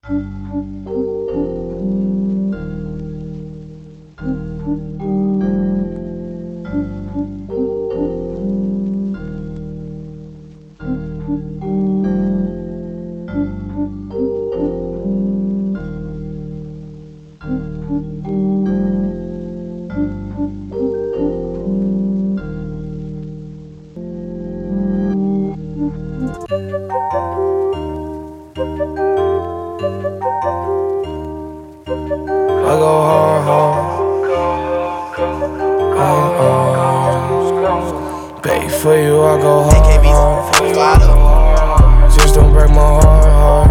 I go hard. Babe, for you I go hard. Just don't break my heart.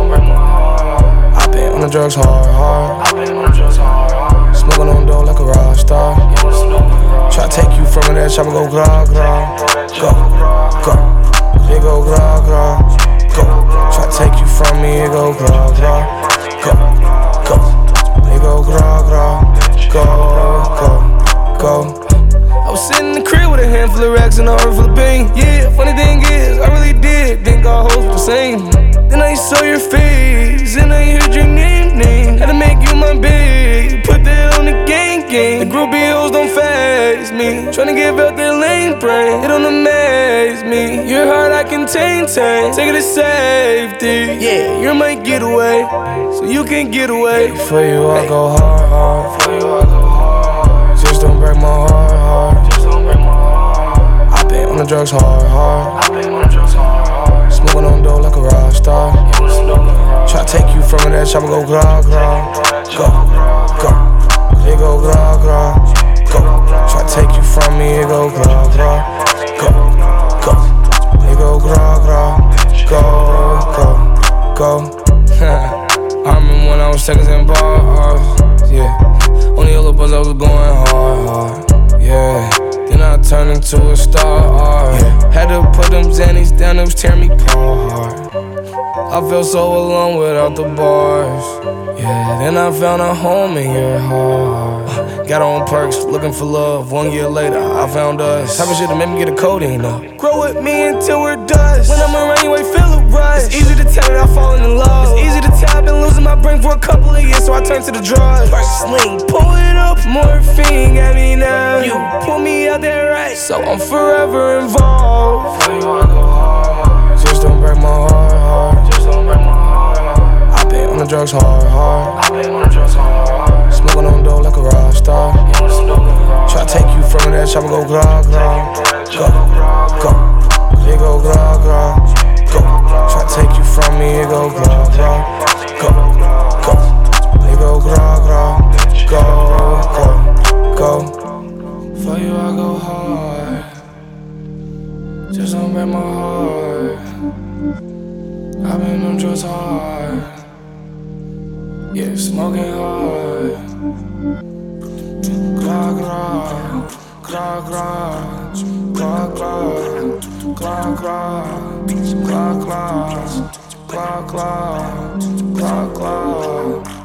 I been on the drugs hard. Smoking on dough like a rock star. Try to take you from that chopper, go gra gra. Go, go, it go gra gra. Go, try to take you from me, it go gra gra. Go, go, it go gra gra. Go, go, go. I was sitting in the crib with a handful of racks and a heart full of pain. Yeah, funny thing is, I really did think our hoes were the same. Then I saw your face, and I heard your name. Had to make you my babe, put that on the gang. The groupie hoes don't faze me. Tryna give out their lane brain, it don't amaze me. Your heart I can take it to safety. Yeah, you're my getaway, so you can get away. For you I go hard. Just don't break my heart. I been on the drugs hard. Smoking on dough like a rock star. Try to take you from that chopper, go gra gra. Go, go, it go gra gra. Go, try to take you from me, it go gra gra. Go, go, it go gra gra. Go, go, go. I remember when I was taking some bars, yeah. On the yellow bus I was going hard, yeah. Then I turned into a star, yeah. Had to put them Xannies down, it was tearing me apart. I felt so alone without the bars, yeah. Then I found a home in your heart. Got on perks, looking for love. 1 year later, I found us. Type of shit that made me get a codeine up. Grow with me until we're dust. When I'm around you, I feel a rush. It's easy to tell that I've fallen in love. It's easy to tell I've been losing my brain for a couple of years, so I turned to the drugs. First sling, pull it up, morphine got me now. You pull me out there right, so I'm forever involved. For you I go hard. Just don't break my heart. I been on the drugs hard. Smoking on dough like a rock star. Try to take you from that chopper, go gra gra. Go, go, it go gra gra. Go, try to take you from me, it go gra gra. Go, go, it go gra gra. Go, go, go. For you I go hard. Just don't break my heart. I've been on drugs hard. Yeah, smoking hard. Gra gra, gra gra, gra gra, gra gra, gra gra, gra gra, gra gra.